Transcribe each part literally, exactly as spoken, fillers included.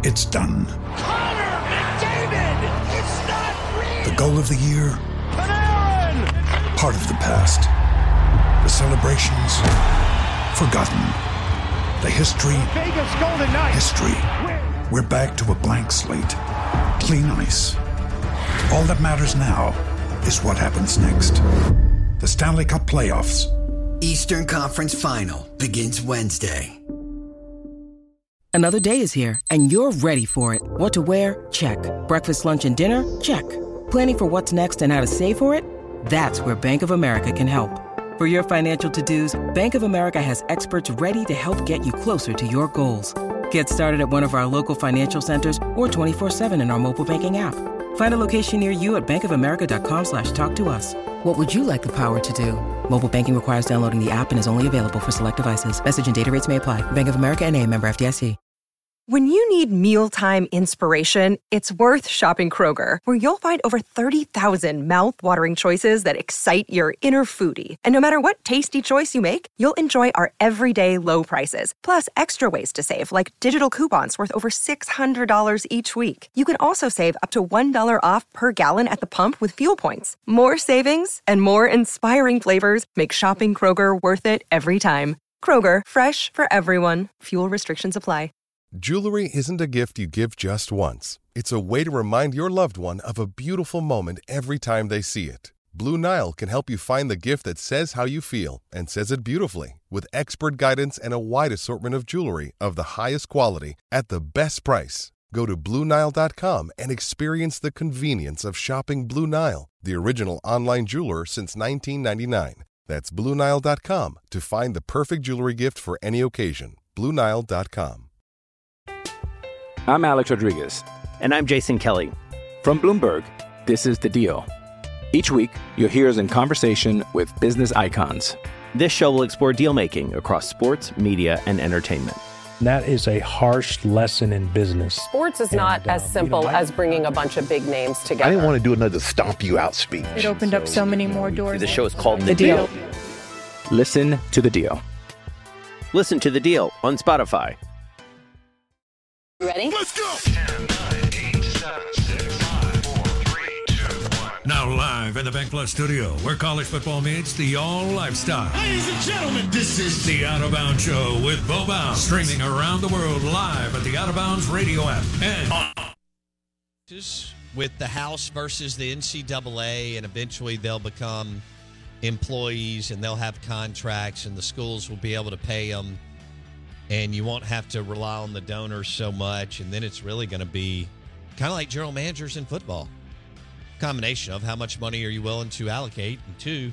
It's done. Connor McDavid! It's not real! The goal of the year? Panarin! Part of the past. The celebrations? Forgotten. The history? Vegas Golden Knights! History. We're back to a blank slate. Clean ice. All that matters now is what happens next. The Stanley Cup Playoffs. Eastern Conference Final begins Wednesday. Another day is here, and you're ready for it. What to wear? Check. Breakfast, lunch, and dinner? Check. Planning for what's next and how to save for it? That's where Bank of America can help. For your financial to-dos, Bank of America has experts ready to help get you closer to your goals. Get started at one of our local financial centers or twenty-four seven in our mobile banking app. Find a location near you at bankofamerica.com slash talk to us. What would you like the power to do? Mobile banking requires downloading the app and is only available for select devices. Message and data rates may apply. Bank of America N A, member F D I C. When you need mealtime inspiration, it's worth shopping Kroger, where you'll find over thirty thousand mouth-watering choices that excite your inner foodie. And no matter what tasty choice you make, you'll enjoy our everyday low prices, plus extra ways to save, like digital coupons worth over six hundred dollars each week. You can also save up to one dollar off per gallon at the pump with fuel points. More savings and more inspiring flavors make shopping Kroger worth it every time. Kroger, fresh for everyone. Fuel restrictions apply. Jewelry isn't a gift you give just once. It's a way to remind your loved one of a beautiful moment every time they see it. Blue Nile can help you find the gift that says how you feel and says it beautifully, with expert guidance and a wide assortment of jewelry of the highest quality at the best price. Go to Blue Nile dot com and experience the convenience of shopping Blue Nile, the original online jeweler since nineteen ninety-nine. That's Blue Nile dot com to find the perfect jewelry gift for any occasion. Blue Nile dot com. I'm Alex Rodriguez. And I'm Jason Kelly. From Bloomberg, this is The Deal. Each week, you'll hear us in conversation with business icons. This show will explore deal-making across sports, media, and entertainment. That is a harsh lesson in business. Sports is and, not as uh, simple you know, I, as bringing a bunch of big names together. I didn't want to do another stomp you out speech. It opened so, up so many more doors. The show is called The, the deal. deal. Listen to The Deal. Listen to The Deal on Spotify. You ready? Let's go! ten, nine, eight, seven, six, five, four, three, two, one. Now live in the Bank Plus studio, where college football meets the all lifestyle. Ladies and gentlemen, this is the Out of Bounds Show with Bo Bounds, streaming around the world live at the Out of Bounds radio app. And with the House versus the N C double A, and eventually they'll become employees and they'll have contracts, and the schools will be able to pay them. And you won't have to rely on the donors so much. And then it's really going to be kind of like general managers in football. Combination of how much money are you willing to allocate, and two,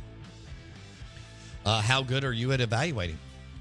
uh, how good are you at evaluating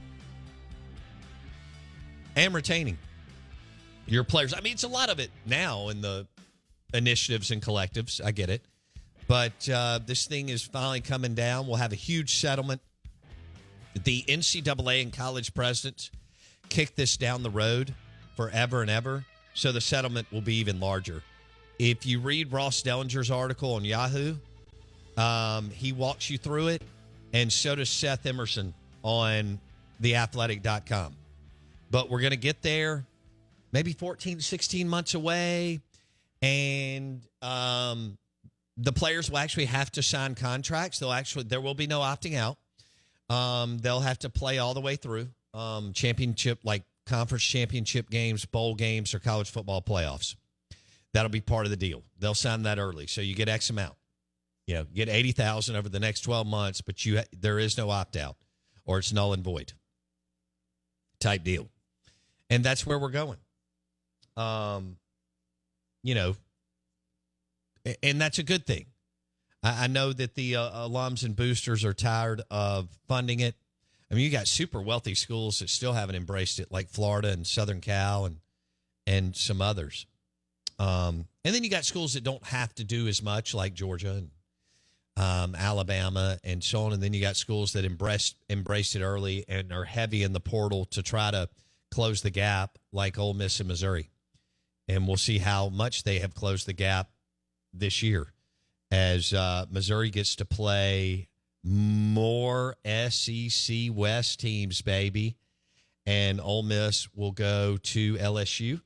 and retaining your players. I mean, it's a lot of it now in the initiatives and collectives. I get it. But uh, this thing is finally coming down. We'll have a huge settlement. The N C double A and college presidents kick this down the road forever and ever, so the settlement will be even larger. If you read Ross Dellinger's article on Yahoo, um, he walks you through it, and so does Seth Emerson on the athletic dot com. But we're going to get there maybe fourteen, sixteen months away, and um, the players will actually have to sign contracts. They'll actually, there will be no opting out. Um, they'll have to play all the way through. Um, championship, like conference championship games, bowl games, or college football playoffs. That'll be part of the deal. They'll sign that early, so you get X amount. You know, get eighty thousand over the next twelve months, but you there is no opt out, or it's null and void type deal, and that's where we're going. Um, you know, and that's a good thing. I, I know that the uh, alums and boosters are tired of funding it. I mean, you got super wealthy schools that still haven't embraced it, like Florida and Southern Cal and and some others. Um, and then you got schools that don't have to do as much, like Georgia and um, Alabama and so on. And then you got schools that embraced embraced it early and are heavy in the portal to try to close the gap, like Ole Miss and Missouri. And we'll see how much they have closed the gap this year, as uh, Missouri gets to play more S E C West teams, baby. And Ole Miss will go to L S U.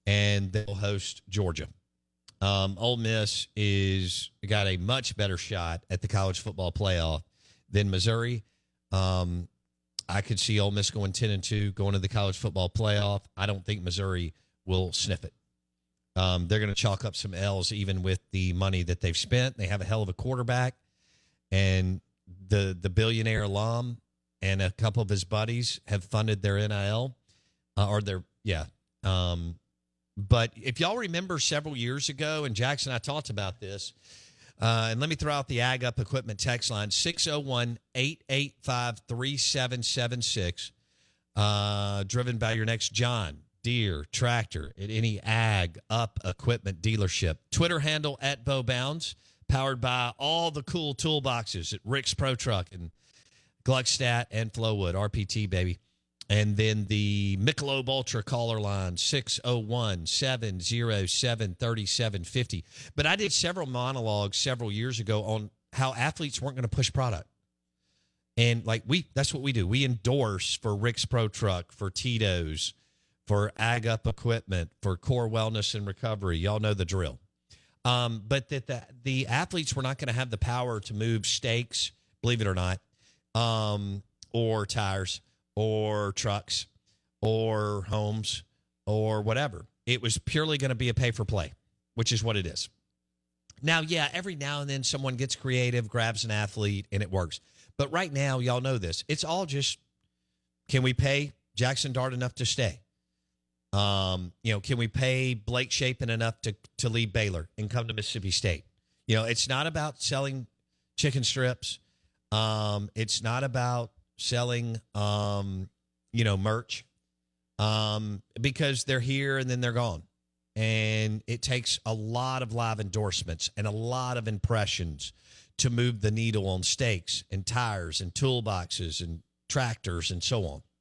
and they'll host Georgia. Um, Ole Miss is got a much better shot at the college football playoff than Missouri. Um, I could see Ole Miss going ten and two, going to the college football playoff. I don't think Missouri will sniff it. Um, they're going to chalk up some L's even with the money that they've spent. They have a hell of a quarterback, and the the billionaire alum and a couple of his buddies have funded their N I L uh, or their yeah. Um, But if y'all remember several years ago, and Jackson and I talked about this, uh, and let me throw out the Ag Up Equipment text line, six oh one, eight eight five, three seven seven six, uh, driven by your next John Deere tractor at any Ag Up Equipment dealership. Twitter handle at Bo Bounds, powered by all the cool toolboxes at Rick's Pro Truck and Gluckstadt and Flowwood, R P T, baby. And then the Michelob Ultra caller line, six oh one, seven oh seven, three seven five oh. But I did several monologues several years ago on how athletes weren't going to push product. And, like, we that's what we do. We endorse for Rick's Pro Truck, for Tito's, for Ag Up Equipment, for Core Wellness and Recovery. Y'all know the drill. Um, but that the, the athletes were not going to have the power to move stakes, believe it or not, um, or tires, or trucks, or homes, or whatever. It was purely going to be a pay-for-play, which is what it is. Now, yeah, every now and then someone gets creative, grabs an athlete, and it works. But right now, y'all know this. It's all just, can we pay Jackson Dart enough to stay? Um, you know, can we pay Blake Shapen enough to, to leave Baylor and come to Mississippi State? You know, it's not about selling chicken strips. Um, it's not about selling, um, you know, merch, um, because they're here and then they're gone. And it takes a lot of live endorsements and a lot of impressions to move the needle on stakes and tires and toolboxes and tractors and so on.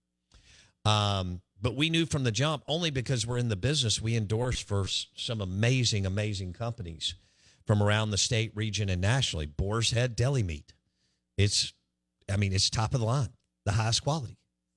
Um, but we knew from the jump, only because we're in the business, we endorse for some amazing, amazing companies from around the state, region, and nationally. Boar's Head Deli Meat. It's I mean, it's top of the line, the highest quality.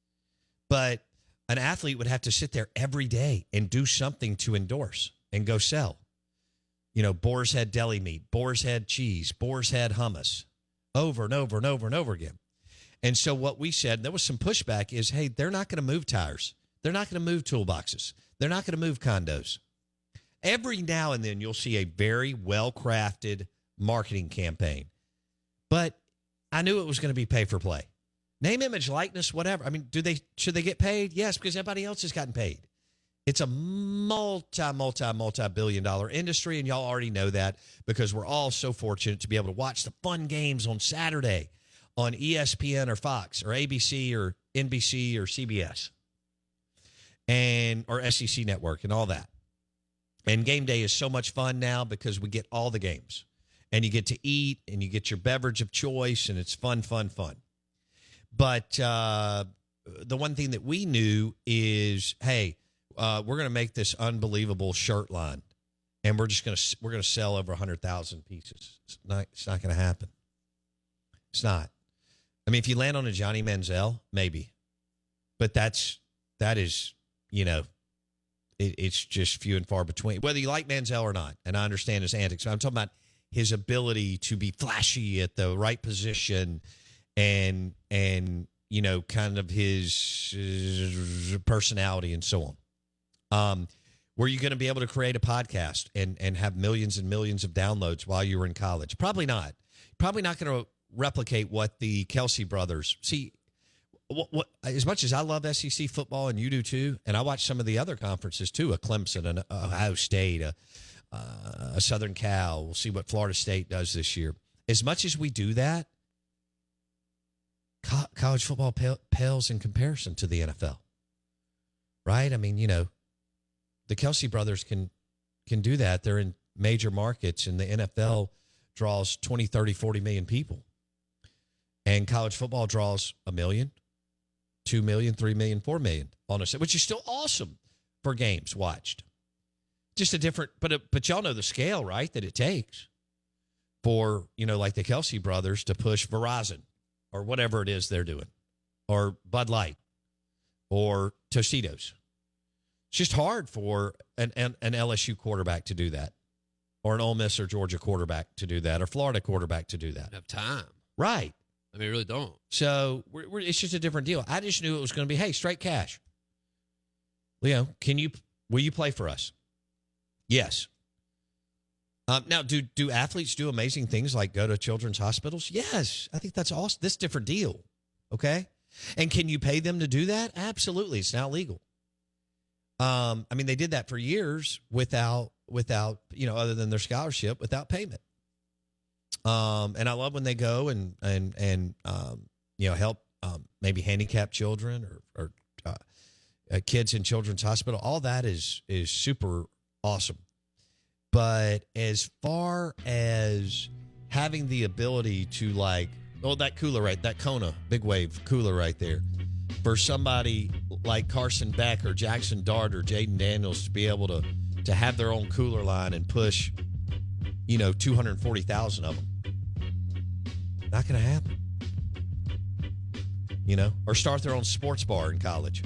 But an athlete would have to sit there every day and do something to endorse and go sell. You know, Boar's Head Deli Meat, Boar's Head Cheese, Boar's Head Hummus, over and over and over and over again. And so what we said, there was some pushback, is, hey, they're not going to move tires. They're not going to move toolboxes. They're not going to move condos. Every now and then you'll see a very well-crafted marketing campaign. But I knew it was going to be pay for play. Name, image, likeness, whatever. I mean, do they should they get paid? Yes, because everybody else has gotten paid. It's a multi, multi, multi-billion dollar industry, and y'all already know that because we're all so fortunate to be able to watch the fun games on Saturday on E S P N or Fox or A B C or N B C or C B S and or S E C Network and all that. And game day is so much fun now because we get all the games. And you get to eat, and you get your beverage of choice, and it's fun, fun, fun. But uh, the one thing that we knew is, hey, uh, we're going to make this unbelievable shirt line, and we're just going to we're going to sell over a hundred thousand pieces. It's not it's not going to happen. It's not. I mean, if you land on a Johnny Manziel, maybe, but that's that is you know, it, it's just few and far between. Whether you like Manziel or not, and I understand his antics, I'm talking about his ability to be flashy at the right position and, and you know, kind of his, his personality and so on. Um, were you going to be able to create a podcast and, and have millions and millions of downloads while you were in college? Probably not. Probably not going to replicate what the Kelsey brothers see. What, what, as much as I love S E C football, and you do too, and I watch some of the other conferences too, a Clemson, an Ohio State, a, uh, a Southern Cal. We'll see what Florida State does this year. As much as we do that, co- college football pale, pales in comparison to the N F L, right? I mean, you know, the Kelsey brothers can can do that. They're in major markets, and the N F L draws twenty, thirty, forty million people. And college football draws a million, two million, three million, four million on us, which is still awesome for games watched. Just a different, but but y'all know the scale, right, that it takes for, you know, like the Kelsey brothers to push Verizon or whatever it is they're doing, or Bud Light or Tostitos. It's just hard for an, an, an L S U quarterback to do that, or an Ole Miss or Georgia quarterback to do that, or Florida quarterback to do that. Have time. Right. I mean, really don't. So we're, we're, it's just a different deal. I just knew it was going to be, hey, straight cash. Leo, can you, will you play for us? Yes. Um, now, do do athletes do amazing things like go to children's hospitals? Yes. I think that's awesome. This is a different deal. Okay. And can you pay them to do that? Absolutely. It's now legal. Um, I mean, they did that for years without, without, you know, other than their scholarship, without payment. Um, and I love when they go and, and, and, um, you know, help, um, maybe handicapped children or, or, uh, uh, kids in children's hospital. All that is, is super awesome. But as far as having the ability to, like, oh, that cooler right, that Kona big wave cooler right there, for somebody like Carson Beck or Jackson Dart or Jaden Daniels to be able to, to have their own cooler line and push, you know, two hundred forty thousand of them. Not going to happen. You know, or start their own sports bar in college.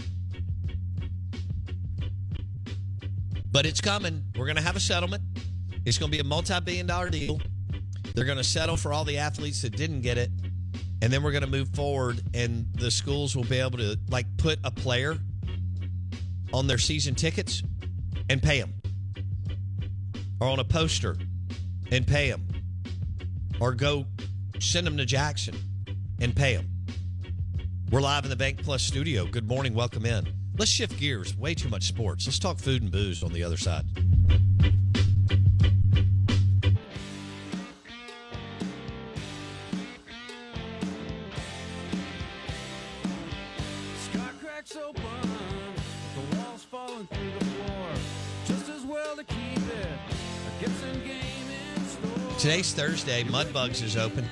But it's coming. We're going to have a settlement. It's going to be a multi-billion dollar deal. They're going to settle for all the athletes that didn't get it. And then we're going to move forward, and the schools will be able to, like, put a player on their season tickets and pay them. Or on a poster and pay them. Or go send them to Jackson and pay them. We're live in the Bank Plus studio. Good morning. Welcome in. Let's shift gears. Way too much sports. Let's talk food and booze on the other side. Sky cracks open, the walls falling through the floor. Just as well to keep it. A Gibson game in store. Today's Thursday. Mudbugs is open.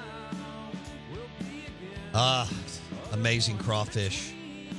Ah, amazing crawfish.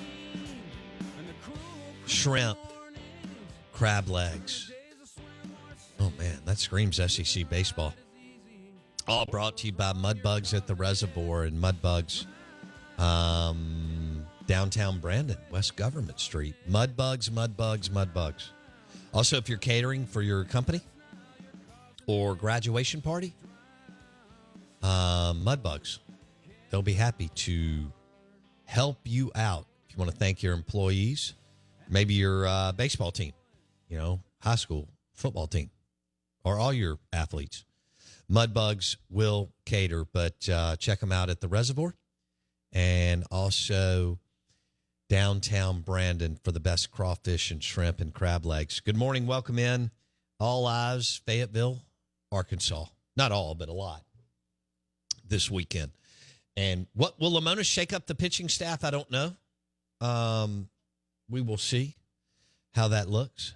Shrimp, crab legs. Oh, man, that screams S E C baseball. All brought to you by Mudbugs at the Reservoir and Mudbugs um, downtown Brandon, West Government Street. Mudbugs, Mudbugs, Mudbugs. Also, if you're catering for your company or graduation party, uh, Mudbugs, they'll be happy to help you out. If you want to thank your employees, maybe your uh, baseball team, you know, high school football team, or all your athletes. Mudbugs will cater, but uh, check them out at the Reservoir and also downtown Brandon for the best crawfish and shrimp and crab legs. Good morning. Welcome in. All eyes, Fayetteville, Arkansas. Not all, but a lot this weekend. And what will Lamona shake up the pitching staff? I don't know. Um, we will see how that looks.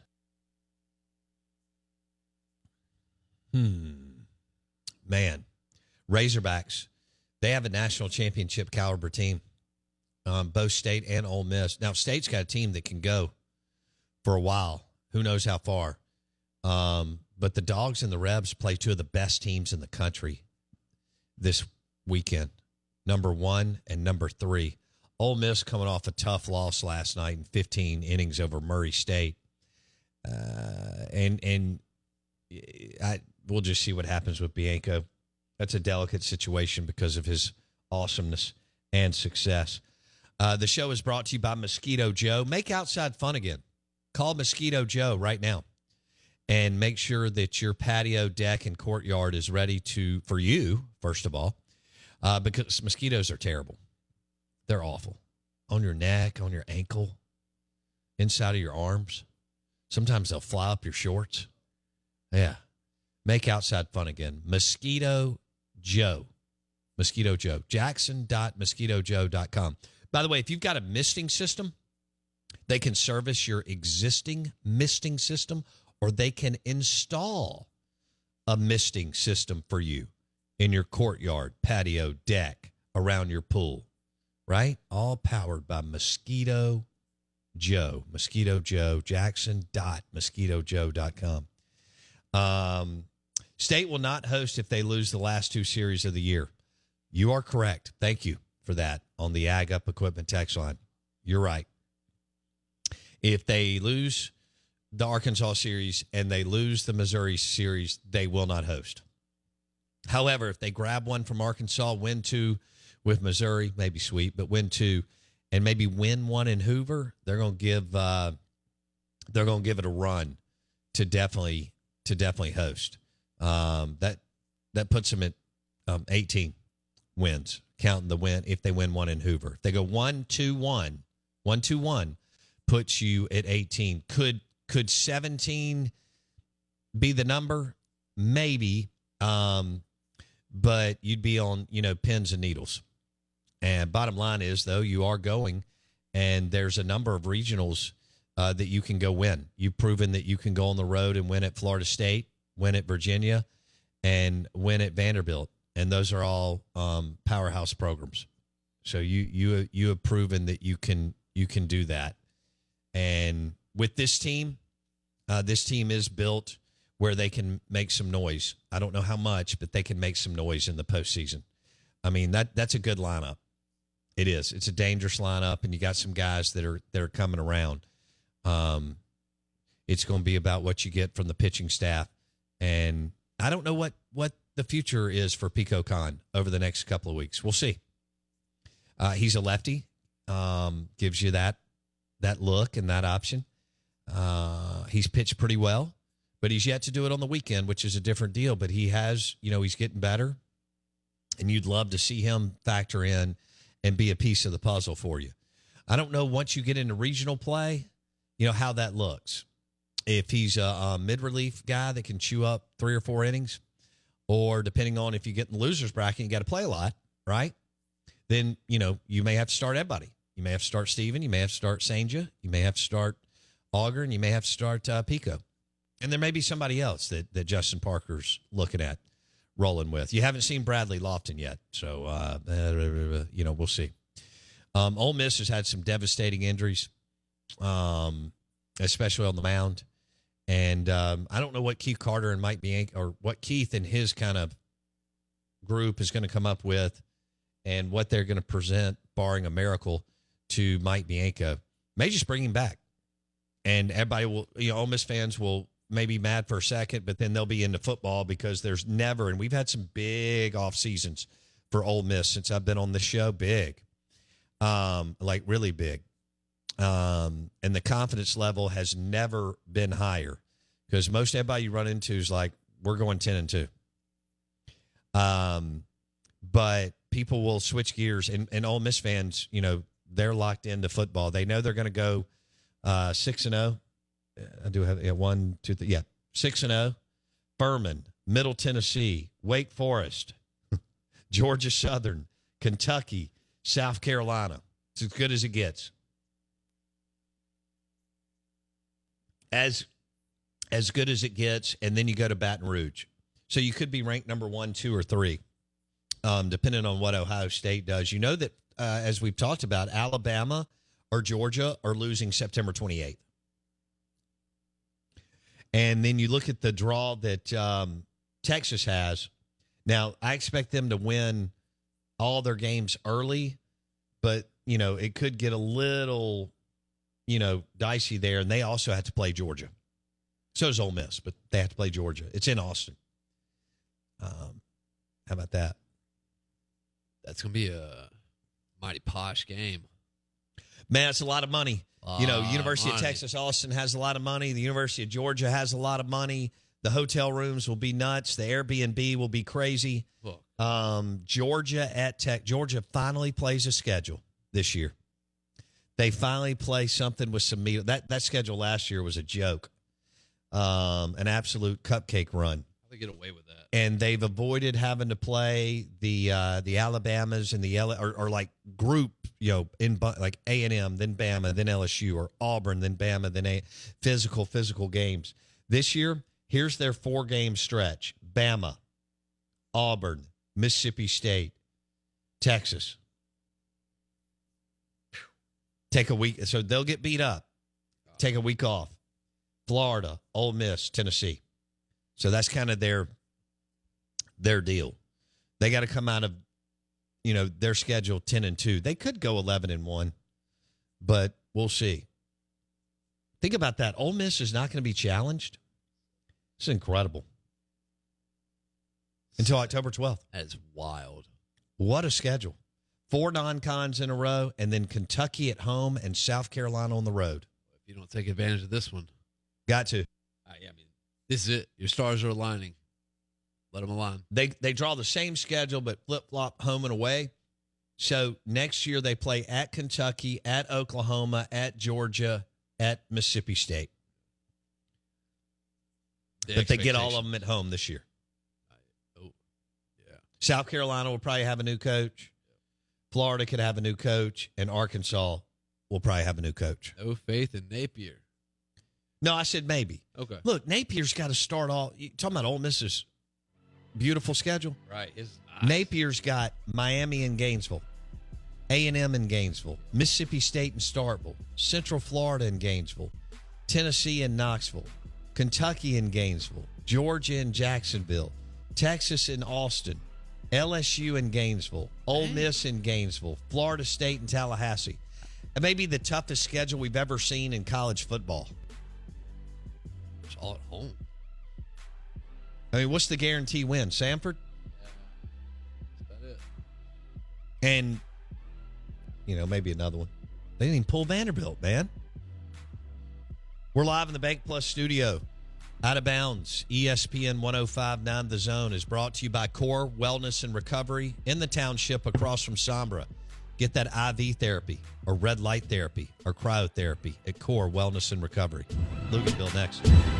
Hmm. Man, Razorbacks, they have a national championship caliber team, um, both State and Ole Miss. Now, State's got a team that can go for a while. Who knows how far? Um, but the Dogs and the Rebs play two of the best teams in the country this weekend. Number one and number three. Ole Miss coming off a tough loss last night in fifteen innings over Murray State. Uh, and and I we'll just see what happens with Bianco. That's a delicate situation because of his awesomeness and success. Uh, the show is brought to you by Mosquito Joe. Make outside fun again. Call Mosquito Joe right now and make sure that your patio, deck, and courtyard is ready to for you, first of all, uh, because mosquitoes are terrible. They're awful. On your neck, on your ankle, inside of your arms. Sometimes they'll fly up your shorts. Yeah. Make outside fun again. Mosquito Joe. Mosquito Joe. Jackson dot mosquito joe dot com. By the way, if you've got a misting system, they can service your existing misting system, or they can install a misting system for you in your courtyard, patio, deck, around your pool. Right? All powered by Mosquito Joe. Mosquito Joe. Jackson dot mosquito joe dot com. Um, State will not host if they lose the last two series of the year. You are correct. Thank you for that on the Ag Up Equipment text line. You're right. If they lose the Arkansas series and they lose the Missouri series, they will not host. However, if they grab one from Arkansas, win two with Missouri, maybe sweet, but win two, and maybe win one in Hoover, they're going to give uh, they're going to give it a run to definitely to definitely host. Um, that that puts them at um, eighteen wins, counting the win if they win one in Hoover. If they go one two one, one two one, puts you at eighteen. Could could seventeen be the number? Maybe. Um, but you'd be on, you know, pins and needles. And bottom line is, though, you are going, and there's a number of regionals uh, that you can go win. You've proven that you can go on the road and win at Florida State, win at Virginia, and win at Vanderbilt. And those are all um, powerhouse programs. So you you you have proven that you can you can do that. And with this team, uh, this team is built where they can make some noise. I don't know how much, but they can make some noise in the postseason. I mean, that that's a good lineup. It is. It's a dangerous lineup, and you got some guys that are that are coming around. Um, it's going to be about what you get from the pitching staff, and I don't know what what the future is for Pico Khan over the next couple of weeks. We'll see. Uh, he's a lefty, um, gives you that that look and that option. Uh, he's pitched pretty well, but he's yet to do it on the weekend, which is a different deal. But he has, you know, he's getting better, and you'd love to see him factor in and be a piece of the puzzle for you. I don't know, once you get into regional play, you know, how that looks. If he's a, a mid-relief guy that can chew up three or four innings, or depending on if you get in the loser's bracket, you got to play a lot, right? Then, you know, you may have to start everybody. You may have to start Steven. You may have to start Sanja. You may have to start Auger, and you may have to start uh, Pico. And there may be somebody else that, that Justin Parker's looking at rolling with. You haven't seen Bradley Lofton yet, so, uh, uh, you know, we'll see. Um, Ole Miss has had some devastating injuries, um, especially on the mound. And um, I don't know what Keith Carter and Mike Bianca, or what Keith and his kind of group is going to come up with, and what they're going to present, barring a miracle, to Mike Bianca. May just bring him back. And everybody will, you know, Ole Miss fans will maybe mad for a second, but then they'll be into football, because there's never, and we've had some big off seasons for Ole Miss since I've been on the show, big, um, like really big. Um, and the confidence level has never been higher, because most everybody you run into is like, we're going ten and two. Um, but people will switch gears, and, and Ole Miss fans, you know, they're locked into football. They know they're going to go uh, six and zero. I do have yeah, one, two, three, yeah, six and zero. Furman, Middle Tennessee, Wake Forest, Georgia Southern, Kentucky, South Carolina. It's as good as it gets. As as good as it gets, and then you go to Baton Rouge. So you could be ranked number one, two, or three, um, depending on what Ohio State does. You know that, uh, as we've talked about, Alabama or Georgia are losing September twenty-eighth. And then you look at the draw that um, Texas has. Now, I expect them to win all their games early, but, you know, it could get a little, you know, dicey there, and they also have to play Georgia. So does Ole Miss, but they have to play Georgia. It's in Austin. Um, how about that? That's going to be a mighty posh game. Man, it's a lot of money. Uh, you know, University money. of Texas, Austin has a lot of money. The University of Georgia has a lot of money. The hotel rooms will be nuts. The Airbnb will be crazy. Um, Georgia at Tech. Georgia finally plays a schedule this year. They finally play something with some meat. That that schedule last year was a joke, um, an absolute cupcake run. How they get away with that? And they've avoided having to play the uh, the Alabamas and the L- or, or like group, you know, in like A and M, then Bama, then L S U, or Auburn, then Bama, then a physical physical games. This year, here's their four game stretch: Bama, Auburn, Mississippi State, Texas. Take a week. So they'll get beat up. Take a week off. Florida, Ole Miss, Tennessee. So that's kind of their their deal. They got to come out of, you know, their schedule ten and two. They could go eleven and one, but we'll see. Think about that. Ole Miss is not going to be challenged. It's incredible. Until October twelfth. That is wild. What a schedule. Four non-cons in a row, and then Kentucky at home and South Carolina on the road. If you don't take advantage of this one. Got to. Uh, yeah, I mean, this is it. Your stars are aligning. Let them align. They they draw the same schedule, but flip-flop home and away. So next year they play at Kentucky, at Oklahoma, at Georgia, at Mississippi State. The but they get all of them at home this year. Oh, yeah. South Carolina will probably have a new coach. Florida could have a new coach, and Arkansas will probably have a new coach. No faith in Napier. No, I said maybe. Okay. Look, Napier's got to start all. You talking about Ole Miss's beautiful schedule? Right. It's nice. Napier's got Miami and Gainesville, A and M in Gainesville, Mississippi State and Starkville, Central Florida and Gainesville, Tennessee and Knoxville, Kentucky and Gainesville, Georgia and Jacksonville, Texas and Austin, L S U in Gainesville, Ole Miss in Gainesville, Florida State and Tallahassee. It may be the toughest schedule we've ever seen in college football. It's all at home. I mean, what's the guarantee win? Samford? Yeah. That's about it. And, you know, maybe another one. They didn't even pull Vanderbilt, man. We're live in the Bank Plus studio. Out of Bounds, E S P N one oh five point nine The Zone is brought to you by Core Wellness and Recovery in the township across from Sombra. Get that I V therapy or red light therapy or cryotherapy at Core Wellness and Recovery. Luganville next.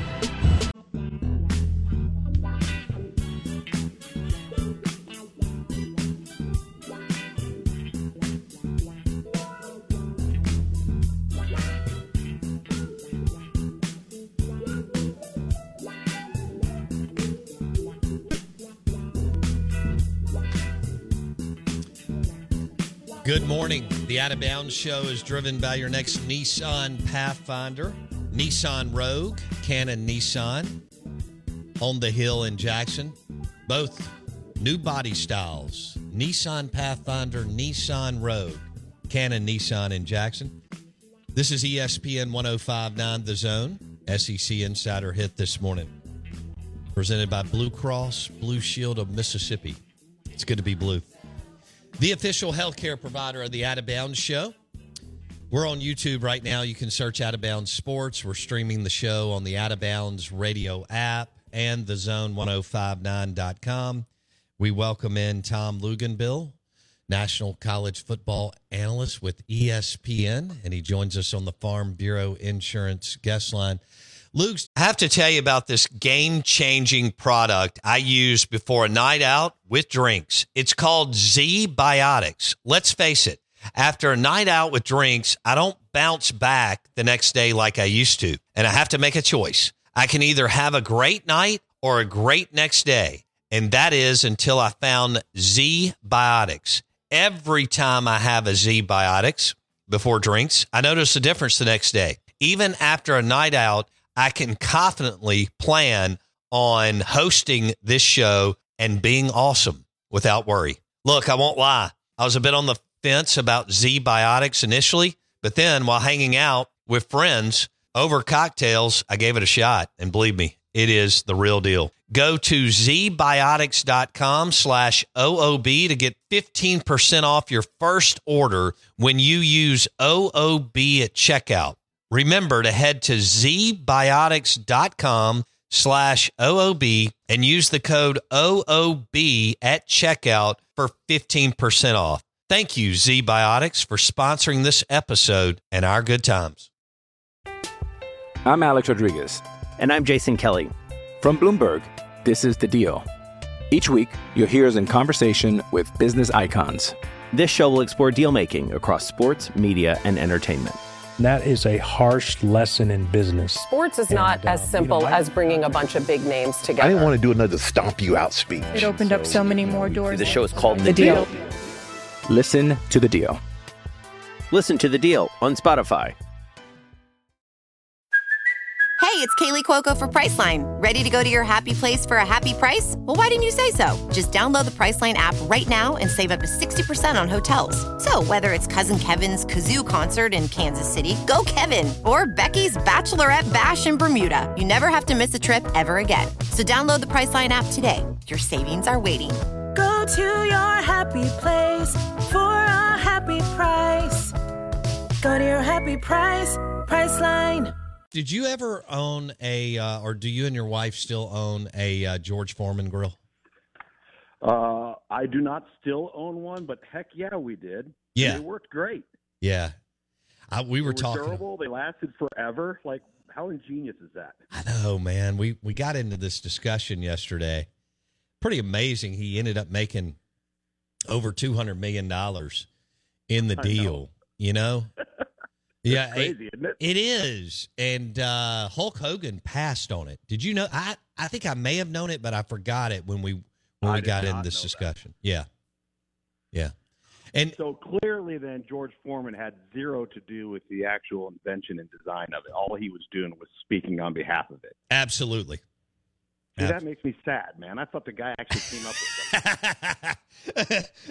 Good morning. The Out of Bounds show is driven by your next Nissan Pathfinder, Nissan Rogue, Canon Nissan, on the hill in Jackson. Both new body styles, Nissan Pathfinder, Nissan Rogue, Canon Nissan in Jackson. This is E S P N one oh five point nine The Zone, S E C Insider Hit this morning. Presented by Blue Cross Blue Shield of Mississippi. It's good to be blue. The official healthcare provider of the Out of Bounds show. We're on YouTube right now. You can search Out of Bounds Sports. We're streaming the show on the Out of Bounds radio app and the zone ten fifty-nine dot com. We welcome in Tom Luganville, National College Football Analyst with E S P N, and he joins us on the Farm Bureau Insurance guest line. Luke, I have to tell you about this game-changing product I use before a night out with drinks. It's called Z-Biotics. Let's face it, after a night out with drinks, I don't bounce back the next day like I used to, and I have to make a choice. I can either have a great night or a great next day, and that is until I found Z-Biotics. Every time I have a Z-Biotics before drinks, I notice a difference the next day. Even after a night out, I can confidently plan on hosting this show and being awesome without worry. Look, I won't lie. I was a bit on the fence about Z-Biotics initially, but then while hanging out with friends over cocktails, I gave it a shot. And believe me, it is the real deal. Go to zbiotics.com slash OOB to get fifteen percent off your first order when you use O O B at checkout. Remember to head to zbiotics.com slash OOB and use the code O O B at checkout for fifteen percent off. Thank you, Z-Biotics, for sponsoring this episode and our good times. I'm Alex Rodriguez. And I'm Jason Kelly. From Bloomberg, this is The Deal. Each week, you'll hear us in conversation with business icons. This show will explore deal-making across sports, media, and entertainment. That is a harsh lesson in business. Sports is not and, as um, simple you know, I, as bringing a bunch of big names together. I didn't want to do another stomp you out speech. It opened up so many more doors. The show is called The, The Deal. Deal. Listen to The Deal. Listen to The Deal on Spotify. Hey, it's Kaylee Cuoco for Priceline. Ready to go to your happy place for a happy price? Well, why didn't you say so? Just download the Priceline app right now and save up to sixty percent on hotels. So whether it's Cousin Kevin's Kazoo Concert in Kansas City, go Kevin, or Becky's Bachelorette Bash in Bermuda, you never have to miss a trip ever again. So download the Priceline app today. Your savings are waiting. Go to your happy place for a happy price. Go to your happy price, Priceline. Did you ever own a, uh, or do you and your wife still own a uh, George Foreman grill? Uh, I do not still own one, but heck yeah, we did. Yeah. They worked great. Yeah. I, we were, they were talking. durable. They lasted forever. Like, how ingenious is that? I know, man. We, we got into this discussion yesterday. Pretty amazing. He ended up making over two hundred million dollars in the deal, know. you know? Yeah, crazy, it, isn't it? It is. And uh, Hulk Hogan passed on it. Did you know? I, I think I may have known it, but I forgot it when we when I we got in not this know discussion. That. Yeah. Yeah. And so clearly then George Foreman had zero to do with the actual invention and design of it. All he was doing was speaking on behalf of it. Absolutely. See, that makes me sad, man. I thought the guy actually came up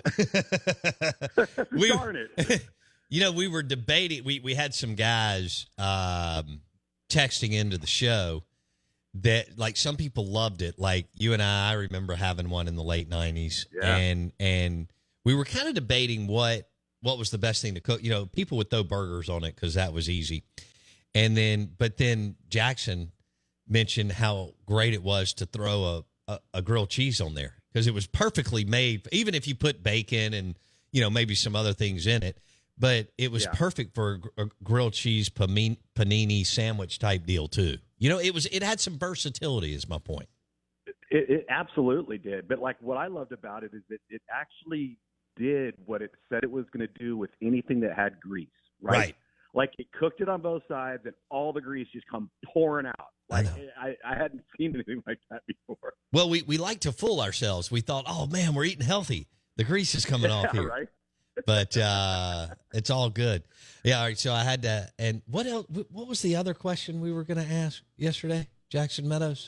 with something. we, Darn it. You know, we were debating. We, we had some guys um, texting into the show that, like, some people loved it. Like, you and I, I remember having one in the late nineties. Yeah. And and we were kind of debating what, what was the best thing to cook. You know, people would throw burgers on it because that was easy. And then, but then Jackson mentioned how great it was to throw a, a, a grilled cheese on there because it was perfectly made, even if you put bacon and, you know, maybe some other things in it, but it was Yeah. perfect for a, a grilled cheese panini, panini sandwich type deal too. You know, it was, it had some versatility is my point. It, it absolutely did. But like what I loved about it is that it actually did what it said it was going to do with anything that had grease, right? Right. Like it cooked it on both sides and all the grease just come pouring out. Like I, I, I hadn't seen anything like that before. Well, we, we like to fool ourselves. We thought, oh man, we're eating healthy. The grease is coming off Yeah, here. right? But uh, it's all good. Yeah. All right. So I had to, and what else, what was the other question we were going to ask yesterday, Jackson Meadows?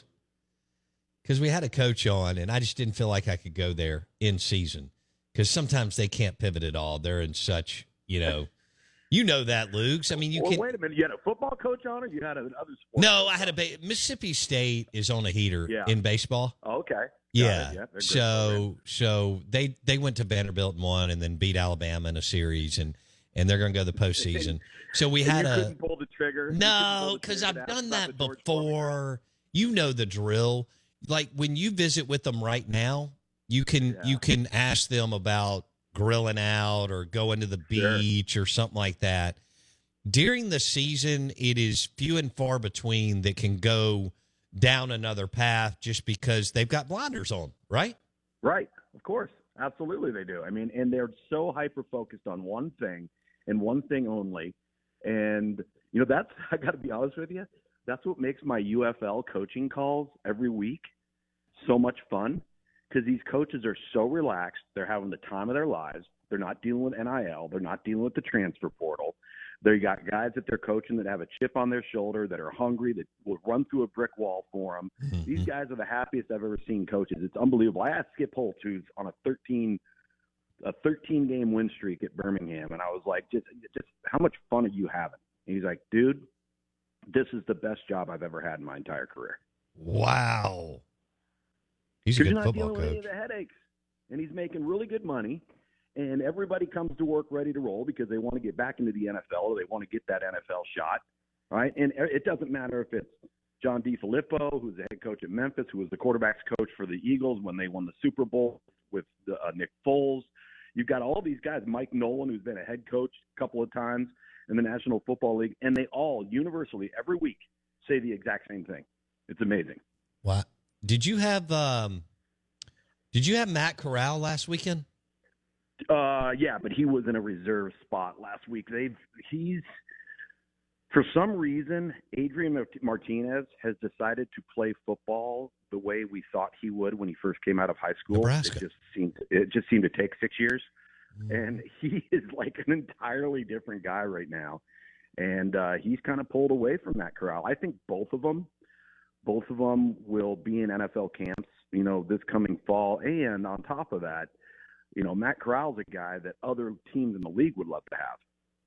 Because we had a coach on and I just didn't feel like I could go there in season because sometimes they can't pivot at all. They're in such, you know, you know that, Luke's. I mean, you well, can. Wait a minute. You had a football coach on or you had another sport? No, I had a ba- Mississippi State is on a heater Yeah. in baseball. Oh, okay. Got Yeah. it. Yeah, they're great so program. so they they went to Vanderbilt and won and then beat Alabama in a series and and they're going to go to the postseason. So we And had you a couldn't pull the trigger. You couldn't no pull the because trigger I've to ask done about that the George Foreman grill. before. You know the drill. Like when you visit with them right now, you can Yeah. you can ask them about grilling out or going to the Sure. beach or something like that. During the season, it is few and far between that can go down another path just because they've got blinders on, right? Right. Of course. Absolutely they do. I mean, and they're so hyper-focused on one thing and one thing only. And, you know, that's, I got to be honest with you, that's what makes my U F L coaching calls every week so much fun because these coaches are so relaxed. They're having the time of their lives. They're not dealing with N I L. They're not dealing with the transfer portal. They got guys that they're coaching that have a chip on their shoulder, that are hungry, that will run through a brick wall for them. Mm-hmm. These guys are the happiest I've ever seen coaches. It's unbelievable. I asked Skip Holtz, who's on a thirteen a thirteen game win streak at Birmingham, and I was like, just just how much fun are you having? And he's like, dude, this is the best job I've ever had in my entire career. Wow. He's a Because good you're not football dealing with any of coach. the headaches, and he's making really good money. And everybody comes to work ready to roll because they want to get back into the N F L or they want to get that N F L shot, right? And it doesn't matter if it's John DeFilippo, who's the head coach at Memphis, who was the quarterback's coach for the Eagles when they won the Super Bowl with uh, Nick Foles. You've got all these guys, Mike Nolan, who's been a head coach a couple of times in the National Football League, and they all universally every week say the exact same thing. It's amazing. Wow. Did you have um, did you have Matt Corral last weekend? Uh, yeah, but he was in a reserve spot last week. They've he's for some reason Adrian Martinez has decided to play football the way we thought he would when he first came out of high school. Nebraska. It just seemed it just seemed to take six years, Mm. and he is like an entirely different guy right now. And uh, he's kind of pulled away from Matt Corral. I think both of them, both of them will be in N F L camps, you know, this coming fall. And on top of that, you know, Matt Corral's a guy that other teams in the league would love to have.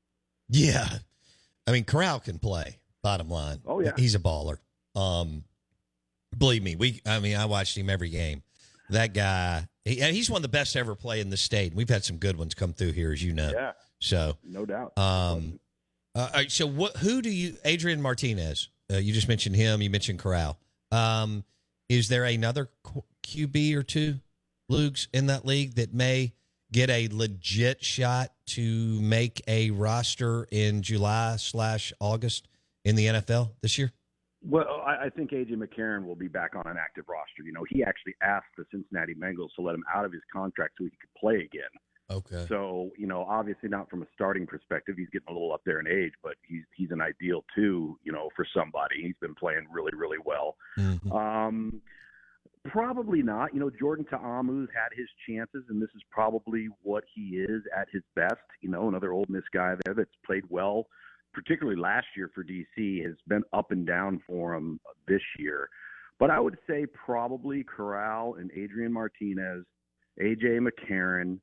Yeah. I mean, Corral can play, bottom line. Oh, yeah. He's a baller. Um, believe me, we. I mean, I watched him every game. That guy, he, he's one of the best to ever play in the state. We've had some good ones come through here, as you know. Yeah. So, no doubt. Um, uh, all right, so what? Who do you? Adrian Martinez. Uh, you just mentioned him. You mentioned Corral. Um, is there another Q B or two, Lugs, in that league that may get a legit shot to make a roster in July slash August in the N F L this year? Well, I, I think A J McCarron will be back on an active roster. You know, he actually asked the Cincinnati Bengals to let him out of his contract so he could play again. Okay. So, you know, obviously not from a starting perspective. He's getting a little up there in age, but he's he's an ideal too, you know, for somebody. He's been playing really, really well. Mm-hmm. Um, probably not. You know, Jordan Ta'amu's had his chances, and this is probably what he is at his best. You know, another Ole Miss guy there that's played well, particularly last year for D C, has been up and down for him this year. But I would say probably Corral and Adrian Martinez, A J McCarron.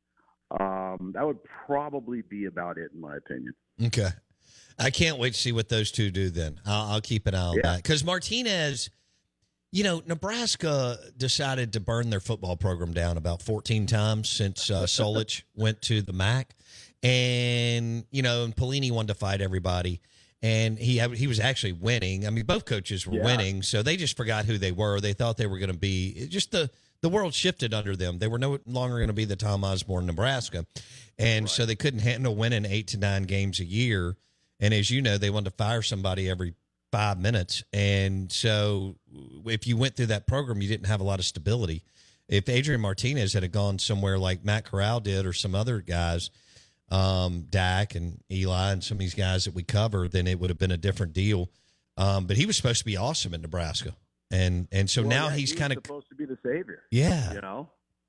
Um, that would probably be about it, in my opinion. Okay. I can't wait to see what those two do then. I'll, I'll keep an eye on Yeah. that. Because Martinez, you know, Nebraska decided to burn their football program down about fourteen times since uh, Solich went to the M A C. And, you know, and Pelini wanted to fight everybody. And he had, he was actually winning. I mean, both coaches were Yeah. winning, so they just forgot who they were. They thought they were going to be – just the – the world shifted under them. They were no longer going to be the Tom Osborne, Nebraska. And Right. so they couldn't handle winning eight to nine games a year. And as you know, they wanted to fire somebody every five minutes. And so if you went through that program, you didn't have a lot of stability. If Adrian Martinez had gone somewhere like Matt Corral did or some other guys, um, Dak and Eli and some of these guys that we cover, then it would have been a different deal. Um, but he was supposed to be awesome in Nebraska. And and so Well, now yeah, he's he kind was of supposed to be the savior. Yeah. You know?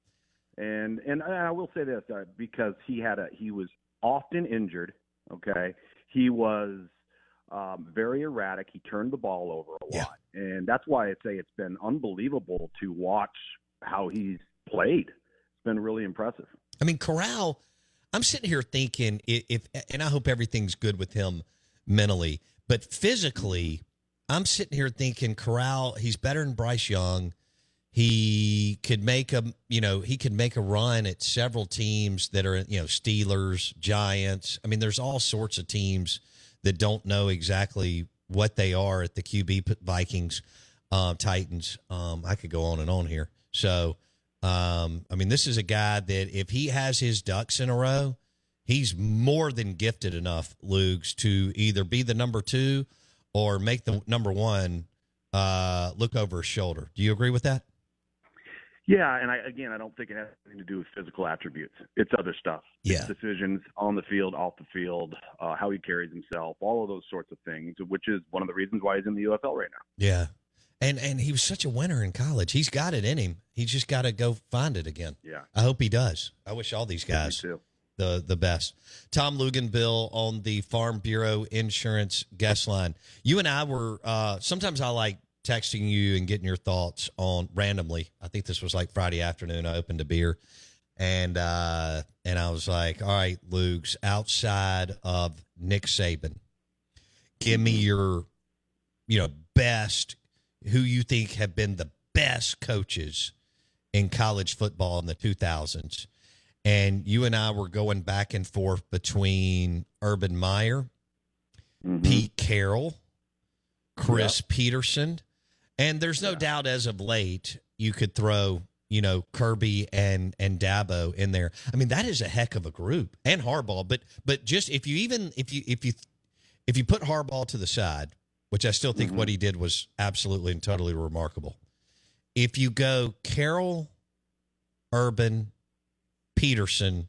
And and I will say this, uh, because he had a he was often injured, okay? He was um, very erratic. He turned the ball over a Yeah. lot. And that's why I say it's been unbelievable to watch how he's played. It's been really impressive. I mean, Corral, I'm sitting here thinking if, if and I hope everything's good with him mentally, but physically, I'm sitting here thinking Corral, he's better than Bryce Young. He could make a, you know, he could make a run at several teams that are, you know, Steelers, Giants. I mean, there's all sorts of teams that don't know exactly what they are at the Q B, Vikings, uh, Titans. Um, I could go on and on here. So, um, I mean, this is a guy that if he has his ducks in a row, he's more than gifted enough, Lugs, to either be the number two or make the number one uh, look over his shoulder. Do you agree with that? Yeah, and I, again, I don't think it has anything to do with physical attributes. It's other stuff. Yeah. It's decisions on the field, off the field, uh, how he carries himself, all of those sorts of things, which is one of the reasons why he's in the U F L right now. Yeah. And and he was such a winner in college. He's got it in him. He's just got to go find it again. Yeah. I hope he does. I wish all these Yeah, me guys too. the the best. Tom Luganville on the Farm Bureau Insurance guest line. You and I were uh, sometimes I like texting you and getting your thoughts on randomly. I think this was like Friday afternoon. I opened a beer and uh, and I was like, all right, Lugs, outside of Nick Saban, give me your you know best, who you think have been the best coaches in college football in the two thousands. And you and I were going back and forth between Urban Meyer, Mm-hmm. Pete Carroll, Chris Yep. Peterson. And there's no doubt as of late you could throw, you know, Kirby and and Dabo in there. I mean, that is a heck of a group. And Harbaugh, but but just if you even if you if you if you put Harbaugh to the side, which I still think Mm-hmm. what he did was absolutely and totally remarkable. If you go Carroll, Urban, Peterson,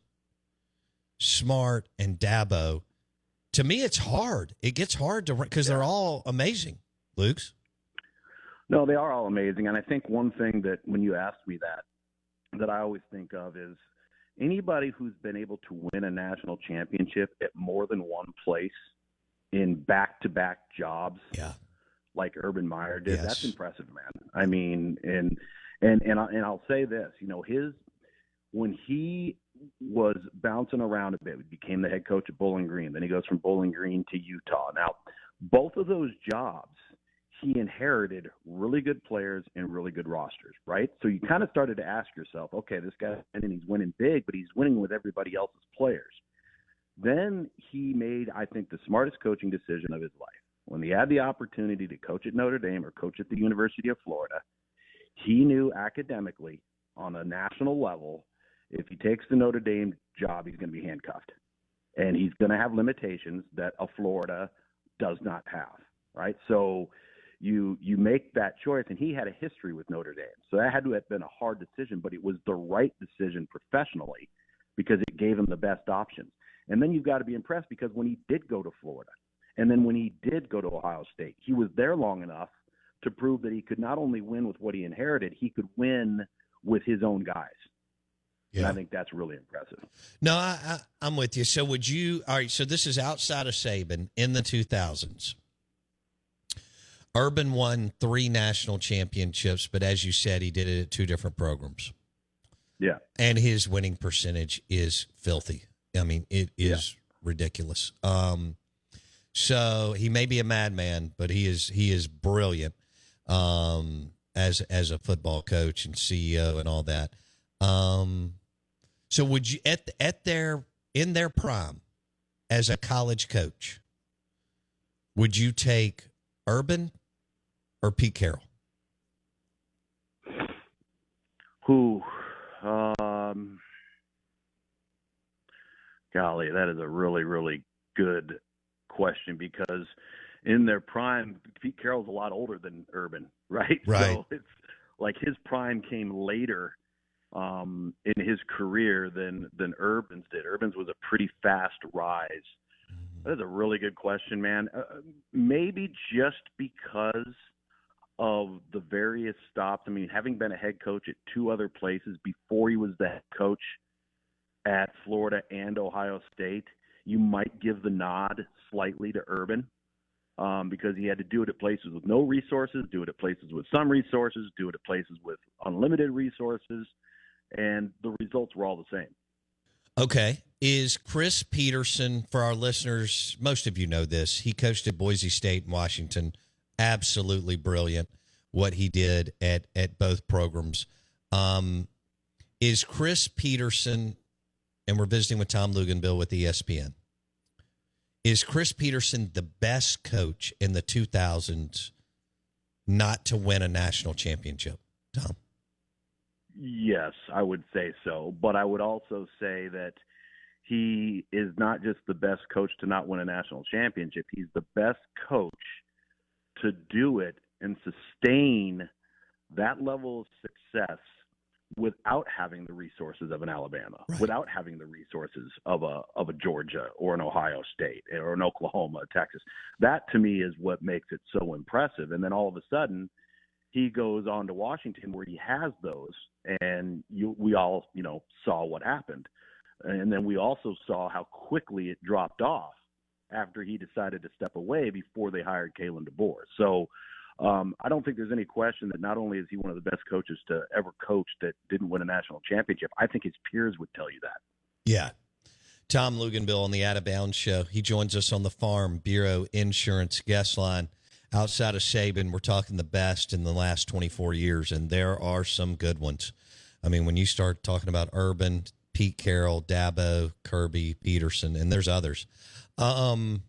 Smart, and Dabo, to me it's hard. It gets hard to because they're all amazing. Luke's. No, they are all amazing. And I think one thing that when you ask me that, that I always think of is anybody who's been able to win a national championship at more than one place in back-to-back jobs, yeah, like Urban Meyer did. Yes. That's impressive, man. I mean, and and and, I, and I'll say this, you know, his when he was bouncing around a bit, he became the head coach at Bowling Green. Then he goes from Bowling Green to Utah. Now, both of those jobs, he inherited really good players and really good rosters, right? So you kind of started to ask yourself, okay, this guy, and he's winning big, but he's winning with everybody else's players. Then he made, I think, the smartest coaching decision of his life. When he had the opportunity to coach at Notre Dame or coach at the University of Florida, he knew academically on a national level, if he takes the Notre Dame job, he's going to be handcuffed. And he's going to have limitations that a Florida does not have, right? So you you make that choice, and he had a history with Notre Dame. So that had to have been a hard decision, but it was the right decision professionally because it gave him the best options. And then you've got to be impressed because when he did go to Florida, and then when he did go to Ohio State, he was there long enough to prove that he could not only win with what he inherited, he could win with his own guys. Yeah. And I think that's really impressive. No, I, I, I'm with you. So would you – all right, so this is outside of Saban in the two thousands. Urban won three national championships, but as you said, he did it at two different programs. Yeah. And his winning percentage is filthy. I mean, it is yeah. ridiculous. Um, so he may be a madman, but he is he is brilliant um, as as a football coach and C E O and all that. Um, so would you at at their in their prime as a college coach, would you take Urban or Pete Carroll? Who? Um, golly, that is a really, really good question because in their prime, Pete Carroll's a lot older than Urban, right? Right. So it's like his prime came later um, in his career than than Urban's did. Urban's was a pretty fast rise. That is a really good question, man. Uh, maybe just because of the various stops. I mean, having been a head coach at two other places before he was the head coach at Florida and Ohio State, you might give the nod slightly to Urban um, because he had to do it at places with no resources, do it at places with some resources, do it at places with unlimited resources, and the results were all the same. Okay. Is Chris Petersen, for our listeners, most of you know this, he coached at Boise State and Washington. Absolutely brilliant what he did at, at both programs. Um, is Chris Petersen, and we're visiting with Tom Luginbill with E S P N, is Chris Petersen the best coach in the two thousands not to win a national championship, Tom? Yes, I would say so. But I would also say that he is not just the best coach to not win a national championship. He's the best coach to do it and sustain that level of success without having the resources of an Alabama, right. without having the resources of a of a Georgia or an Ohio State or an Oklahoma, Texas. That to me is what makes it so impressive. And then all of a sudden he goes on to Washington where he has those, and you, we all, you know, saw what happened. And then we also saw how quickly it dropped off after he decided to step away before they hired Kalen DeBoer. So um, I don't think there's any question that not only is he one of the best coaches to ever coach that didn't win a national championship, I think his peers would tell you that. Yeah. Tom Luginbill on the Out of Bounds Show. He joins us on the Farm Bureau Insurance guest line. Outside of Saban, we're talking the best in the last twenty-four years, and there are some good ones. I mean, when you start talking about Urban, Pete Carroll, Dabo, Kirby, Petersen, and there's others. Um.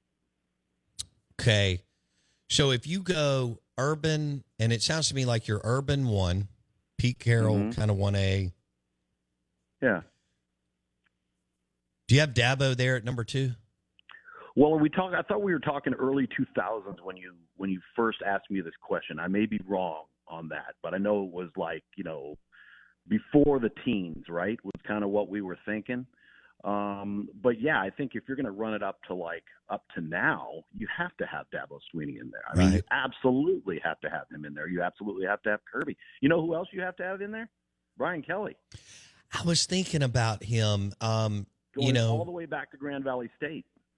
Okay, so if you go Urban, and it sounds to me like you're Urban one, Pete Carroll mm-hmm. kind of one A. Yeah. Do you have Dabo there at number two? Well, we talk. I thought we were talking early two thousands when you when you first asked me this question. I may be wrong on that, but I know it was like, you know, before the teens, right? Was kind of what we were thinking. Um, but yeah, I think if you're going to run it up to like up to now, you have to have Dabo Swinney in there. I mean, right. you absolutely have to have him in there. You absolutely have to have Kirby. You know who else you have to have in there? Brian Kelly. I was thinking about him. Um, Going you know, all the way back to Grand Valley State.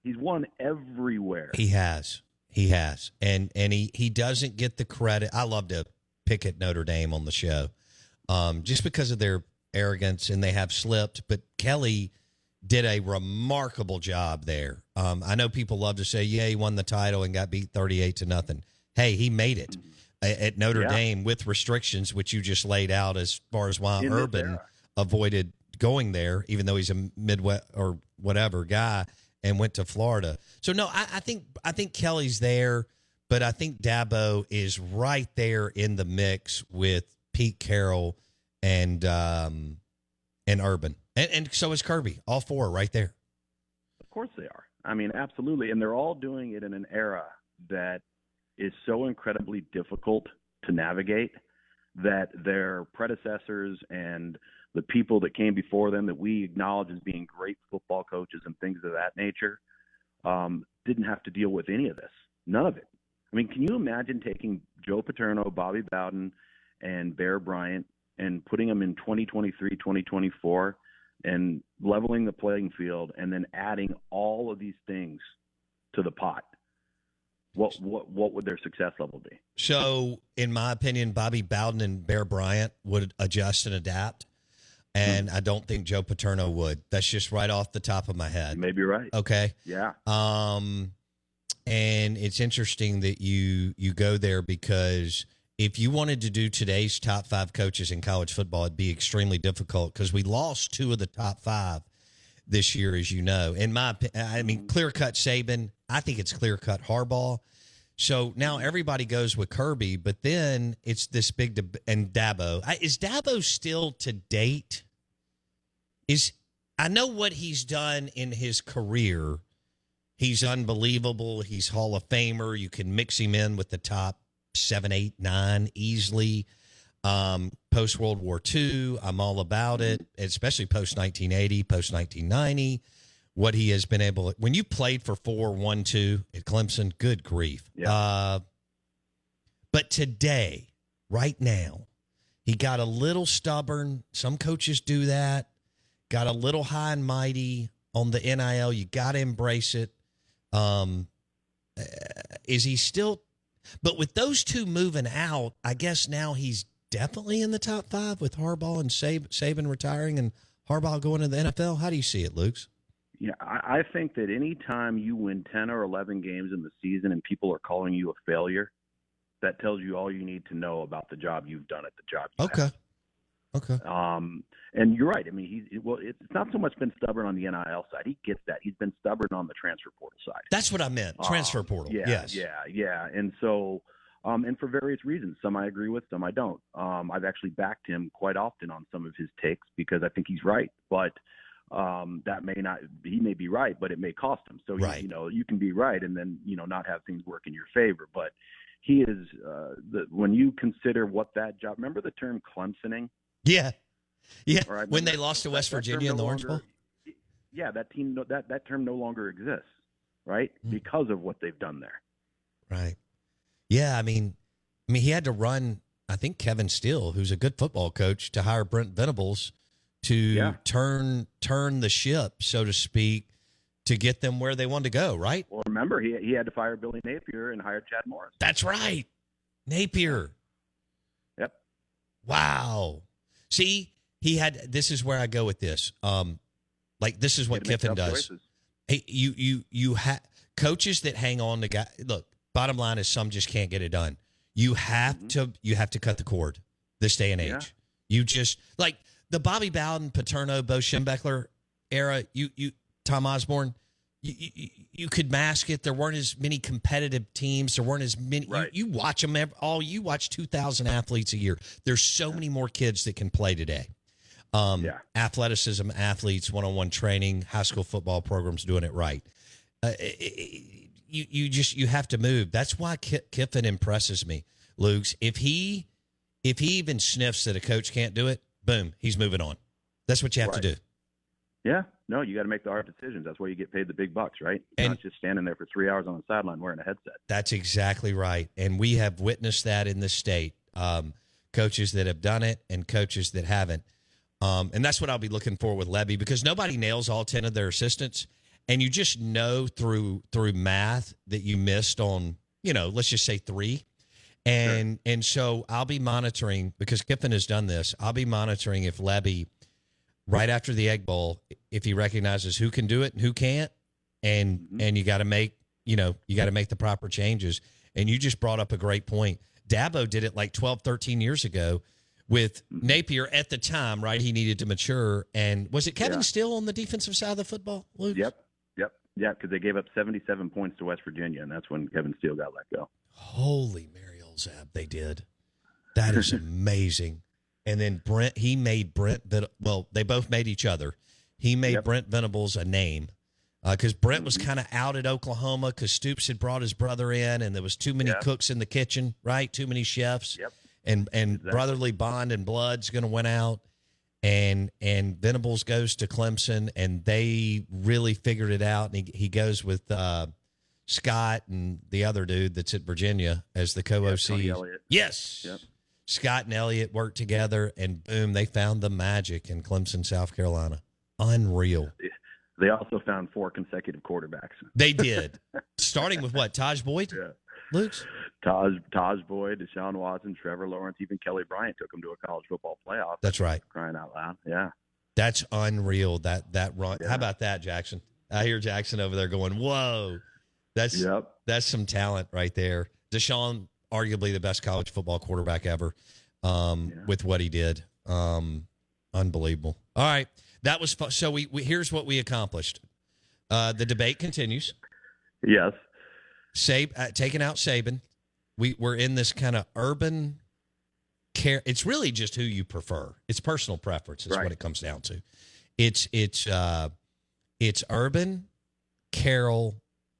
He's won everywhere. He has. He has. And and he, he doesn't get the credit. I love to pick at Notre Dame on the show um, just because of their arrogance, and they have slipped. But Kelly did a remarkable job there. Um, I know people love to say, yeah, he won the title and got beat thirty-eight to nothing. Hey, he made it at Notre yeah. Dame with restrictions, which you just laid out as far as why In Urban avoided going there, even though he's a Midwest or whatever guy, and went to Florida. So no, I, I think I think Kelly's there, but I think Dabo is right there in the mix with Pete Carroll and um, and Urban, and, and so is Kirby. All four right there. Of course they are. I mean, absolutely, and they're all doing it in an era that is so incredibly difficult to navigate that their predecessors and the people that came before them that we acknowledge as being great football coaches and things of that nature um, didn't have to deal with any of this. None of it. I mean, can you imagine taking Joe Paterno, Bobby Bowden, and Bear Bryant and putting them in twenty twenty-three, twenty twenty-four and leveling the playing field and then adding all of these things to the pot? What what what would their success level be? So, in my opinion, Bobby Bowden and Bear Bryant would adjust and adapt, and hmm. I don't think Joe Paterno would. That's just right off the top of my head. You may be right. Okay. Yeah. Um, and it's interesting that you you go there because if you wanted to do today's top five coaches in college football, it'd be extremely difficult because we lost two of the top five this year, as you know. In my opinion, I mean, clear-cut Saban. I think it's clear-cut Harbaugh. So now everybody goes with Kirby, but then it's this big deb- and Dabo. I, is Dabo still to date? Is I know what he's done in his career. He's unbelievable. He's Hall of Famer. You can mix him in with the top seven, eight, nine easily. Um, post-World War Two, I'm all about it, especially post-nineteen eighty, post-nineteen ninety. What he has been able – when you played for four one two at Clemson, good grief. Yeah. Uh, but today, right now, he got a little stubborn. Some coaches do that. Got a little high and mighty on the N I L. You got to embrace it. Um, uh, is he still – but with those two moving out, I guess now he's definitely in the top five with Harbaugh and Sab- Saban retiring and Harbaugh going to the N F L. How do you see it, Lukes? Yeah, I, I think that any time you win ten or eleven games in the season and people are calling you a failure, that tells you all you need to know about the job you've done at the job you Okay. have. Okay. Um, and you're right. I mean, he's well. It's not so much been stubborn on the N I L side. He gets that. He's been stubborn on the transfer portal side. That's what I meant. Transfer um, portal. Yeah, yes. Yeah. Yeah. And so, um, and for various reasons, some I agree with, some I don't. Um, I've actually backed him quite often on some of his takes because I think he's right. But um, that may not. He may be right, but it may cost him. So right. you, you know, you can be right and then you know not have things work in your favor. But he is uh, the when you consider what that job. Remember the term Clemsoning? Yeah. Yeah, right, when they lost to West that, Virginia that in the no Orange longer, Bowl? Yeah, that team that, that term no longer exists, right? Mm. Because of what they've done there. Right. Yeah, I mean, I mean, he had to run, I think, Kevin Steele, who's a good football coach, to hire Brent Venables to yeah. turn turn the ship, so to speak, to get them where they wanted to go, right? Well, remember, he he had to fire Billy Napier and hire Chad Morris. That's right. Napier. Yep. Wow. See, he had. This is where I go with this. Um, like this is what Kiffin does. Choices. Hey, you you you have coaches that hang on to guy. Look, bottom line is some just can't get it done. You have mm-hmm. to you have to cut the cord this day and age. Yeah. You just like the Bobby Bowden, Paterno, Bo Schembechler era. You you Tom Osborne. You, you, you could mask it. There weren't as many competitive teams. There weren't as many. Right. You, you watch them all. You watch two thousand athletes a year. There's so many more kids that can play today. Um, yeah. Athleticism, athletes, one-on-one training, high school football programs doing it right. Uh, it, it, you you just you have to move. That's why Kiffin impresses me, Luke's. If he if he even sniffs that a coach can't do it, boom, he's moving on. That's what you have right. to do. Yeah, no, you got to make the hard decisions. That's why you get paid the big bucks, right? You're and, not just standing there for three hours on the sideline wearing a headset. That's exactly right. And we have witnessed that in this state. Um, coaches that have done it and coaches that haven't. Um, and that's what I'll be looking for with Levy because nobody nails all ten of their assistants. and you just know through through math that you missed on, you know, let's just say three. And sure. and so I'll be monitoring, because Kiffin has done this. I'll be monitoring if Lebby, right after the Egg Bowl, if he recognizes who can do it and who can't, and mm-hmm. and you got to make, you know, you got to make the proper changes. And you just brought up a great point. Dabo did it like twelve, thirteen years ago with Napier at the time, right? He needed to mature. And was it Kevin yeah. Steele on the defensive side of the football, Luke? Yep, yep, yeah, because they gave up seventy-seven points to West Virginia, and that's when Kevin Steele got let go. Holy Mary Olzab, they did. That is amazing. And then Brent, he made Brent, well, they both made each other. He made yep. Brent Venables a name. Because uh, Brent was kind of out at Oklahoma because Stoops had brought his brother in, and there was too many yep. cooks in the kitchen, right? Too many chefs. Yep. And and exactly. brotherly bond and blood's going to win out. And and Venables goes to Clemson, and they really figured it out. And he, he goes with uh, Scott and the other dude that's at Virginia as the co-O Cs. Yeah, Elliott. Yes. Yep. Scott and Elliott worked together, and boom, they found the magic in Clemson, South Carolina. Unreal. Yeah. They also found four consecutive quarterbacks. They did. Starting with what? Taj Boyd? Yeah. Luke's? Taj, Taj Boyd, Deshaun Watson, Trevor Lawrence, even Kelly Bryant took them to a college football playoff. That's right. Crying out loud. Yeah. That's unreal, that that run. Yeah. How about that, Jackson? I hear Jackson over there going, whoa. That's yep. that's some talent right there. Deshaun, arguably the best college football quarterback ever um, yeah. with what he did. Um, unbelievable. All right. That was fun. So we, we here's what we accomplished. Uh, the debate continues. Yes. Sab, uh, taking out Saban. We we're in this kind of urban care. It's really just who you prefer. It's personal preference is right. what it comes down to. It's it's uh, it's Urban, Carroll,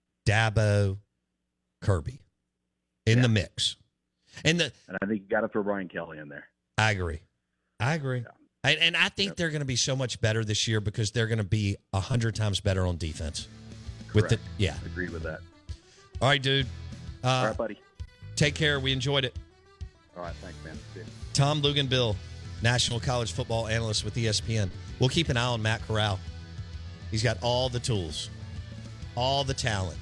Dabo, Kirby in yeah. the mix. And the and I think you got to throw Brian Kelly in there. I agree. I agree. Yeah. And, and I think yep. they're going to be so much better this year because they're going to be a hundred times better on defense. Correct. With the yeah, agreed with that. All right, dude. Uh, All right, buddy. Take care. We enjoyed it. All right, thanks, man. See you. Tom Luginbill, national college football analyst with E S P N. We'll keep an eye on Matt Corral. He's got all the tools, all the talent.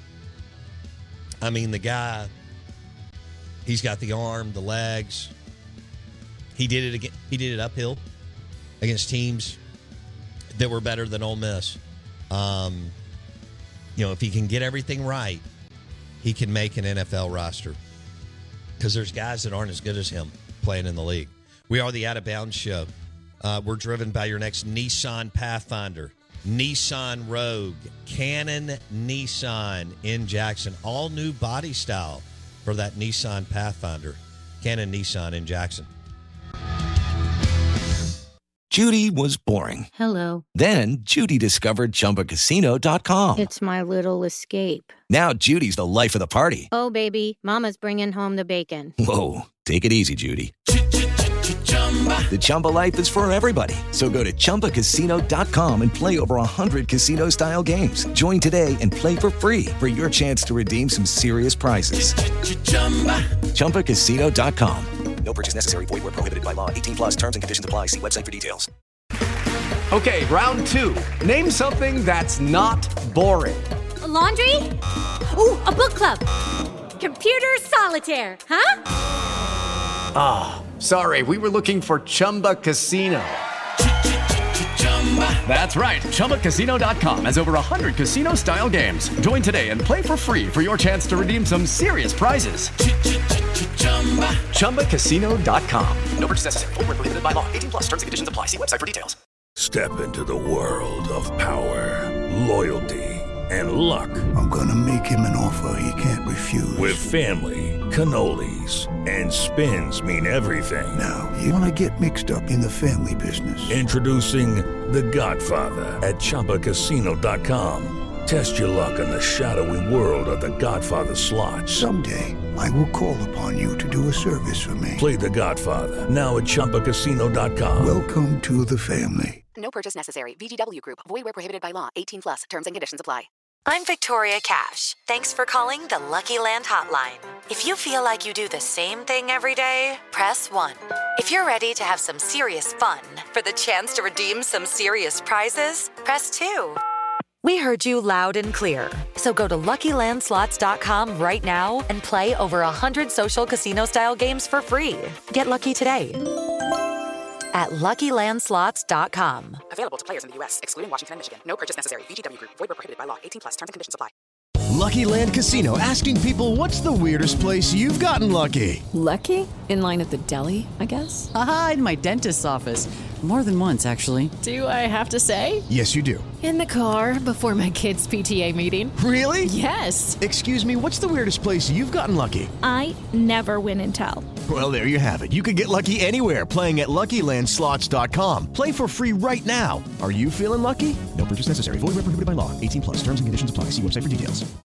I mean, the guy. He's got the arm, the legs. He did it again. He did it uphill against teams that were better than Ole Miss. Um, you know, if he can get everything right, he can make an N F L roster. Because there's guys that aren't as good as him playing in the league. We are the Out of Bounds Show. Uh, we're driven by your next Nissan Pathfinder, Nissan Rogue, Cannon Nissan in Jackson. All new body style for that Nissan Pathfinder. Cannon Nissan in Jackson. Judy was boring. Hello. Then Judy discovered Chumba Casino dot com. It's my little escape. Now Judy's the life of the party. Oh, baby, mama's bringing home the bacon. Whoa, take it easy, Judy. The Chumba life is for everybody. So go to Chumba Casino dot com and play over one hundred casino-style games. Join today and play for free for your chance to redeem some serious prizes. Chumba Casino dot com. No purchase necessary. Void where prohibited by law. eighteen plus terms and conditions apply. See website for details. Okay, round two. Name something that's not boring. A laundry? Ooh, a book club. Computer solitaire, huh? Ah, oh, sorry. We were looking for Chumba Casino. That's right. Chumba Casino dot com has over one hundred casino-style games. Join today and play for free for your chance to redeem some serious prizes. Chumba Casino dot com. No purchase necessary. Void where prohibited by law. eighteen plus terms and conditions apply. See website for details. Step into the world of power, loyalty, and luck. I'm going to make him an offer he can't refuse. With family, cannolis, and spins mean everything. Now, you want to get mixed up in the family business. Introducing The Godfather at Chumba Casino dot com. Test your luck in the shadowy world of The Godfather slot. Someday, I will call upon you to do a service for me. Play The Godfather, now at Chumba Casino dot com. Welcome to the family. No purchase necessary. V G W Group. Void where prohibited by law. eighteen plus. Terms and conditions apply. I'm Victoria Cash. Thanks for calling the Lucky Land Hotline. If you feel like you do the same thing every day, press one. If you're ready to have some serious fun for the chance to redeem some serious prizes, press two. We heard you loud and clear. So go to Lucky Land Slots dot com right now and play over one hundred social casino-style games for free. Get lucky today at Lucky Land Slots dot com. Available to players in the U S, excluding Washington and Michigan. No purchase necessary. V G W Group. Void where prohibited by law. eighteen plus. Terms and conditions apply. Lucky Land Casino, asking people, what's the weirdest place you've gotten lucky? Lucky? In line at the deli, I guess? Aha, in my dentist's office. More than once, actually. Do I have to say? Yes, you do. In the car before my kids' P T A meeting. Really? Yes. Excuse me, what's the weirdest place you've gotten lucky? I never win and tell. Well, there you have it. You can get lucky anywhere, playing at Lucky Land Slots dot com. Play for free right now. Are you feeling lucky? No purchase necessary. Void where prohibited by law. eighteen plus. Terms and conditions apply. See website for details.